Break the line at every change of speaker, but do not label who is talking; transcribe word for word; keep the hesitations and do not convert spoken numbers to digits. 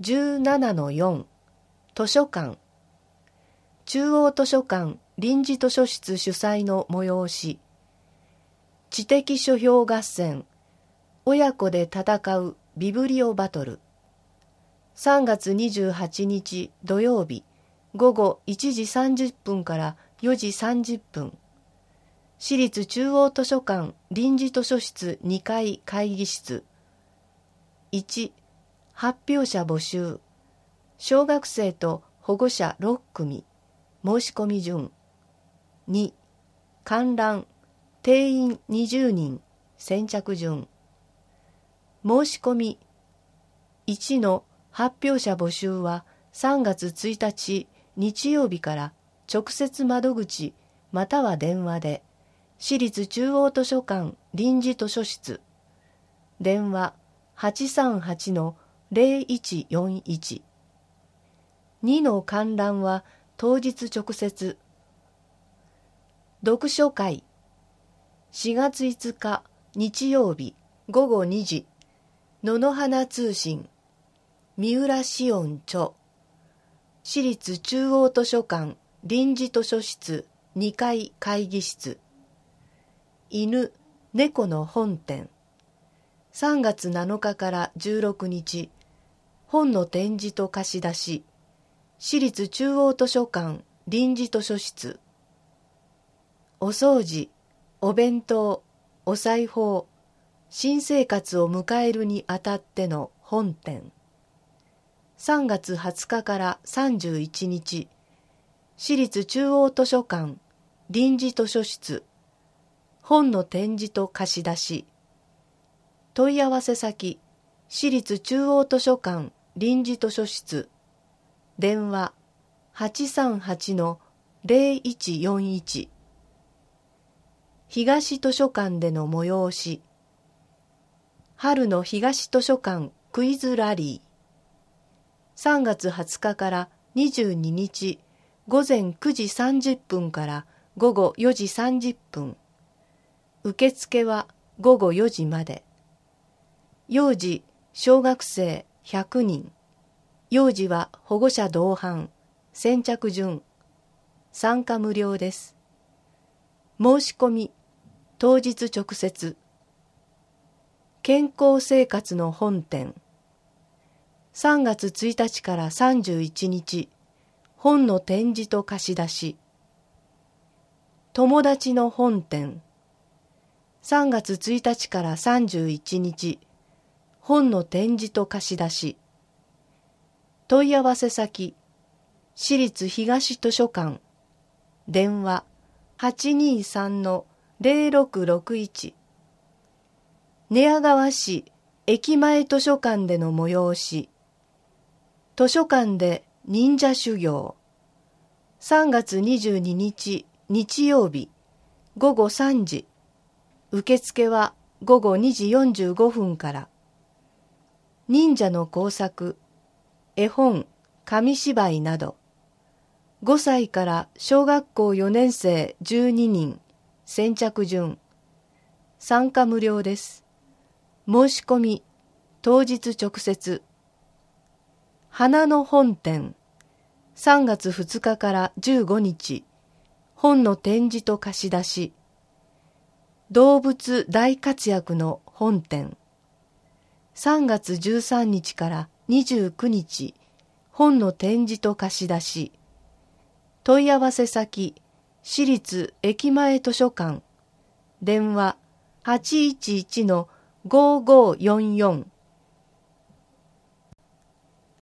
じゅうななのよん 図書館、中央図書館臨時図書室主催の催し、知的書評合戦、親子で戦うビブリオバトル、さんがつにじゅうはちにち土曜日午後いちじさんじゅっぷんからよじさんじゅっぷん、市立中央図書館臨時図書室にかい会議室。いち、発表者募集。小学生と保護者ろっくみ、申し込み順。に、観覧、定員にじゅうにん、先着順。申し込み。いちの発表者募集はさんがつついたち日曜日から直接窓口または電話で、市立中央図書館臨時図書室、電話 はちさんはちのゼロいちよんいち。にの観覧は当日直接。読書会、しがついつか日曜日ごごにじ、野の花通信、三浦紫音著、市立中央図書館臨時図書室にかい会議室。犬、猫の本展。さんがつなのかからじゅうろくにち、本の展示と貸し出し、市立中央図書館臨時図書室。お掃除、お弁当、お裁縫、新生活を迎えるにあたっての本展。さんがつはつかからさんじゅういちにち、市立中央図書館臨時図書室。本の展示と貸し出し。問い合わせ先、市立中央図書館臨時図書室。電話 はちさんはちのゼロいちよんいち。東図書館での催し。春の東図書館クイズラリー。さんがつはつかからにじゅうににちごぜんくじさんじゅっぷんからごごよじさんじゅっぷん。受付はごごよじまで。幼児、小学生ひゃくにん。幼児は保護者同伴。先着順。参加無料です。申し込み、当日直接。健康生活の本展。さんがつついたちからさんじゅういちにち、本の展示と貸し出し。友達の本展。さんがつついたちからさんじゅういちにち、本の展示と貸し出し。問い合わせ先、市立東図書館。電話 はちにさんのゼロろくろくいち。寝屋川市駅前図書館での催し。図書館で忍者修行。さんがつにじゅうににち日曜日ごごさんじ。受付はごごにじよんじゅうごふんから。忍者の工作、絵本、紙芝居など。ごさいから小学校よねんせいじゅうににん、先着順。参加無料です。申し込み、当日直接。花の本展。さんがつふつかからじゅうごにち、本の展示と貸し出し。動物大活躍の本展。さんがつじゅうさんにちからにじゅうくにち、本の展示と貸し出し。問い合わせ先、市立駅前図書館。電話 はちいちいちのごごよんよん。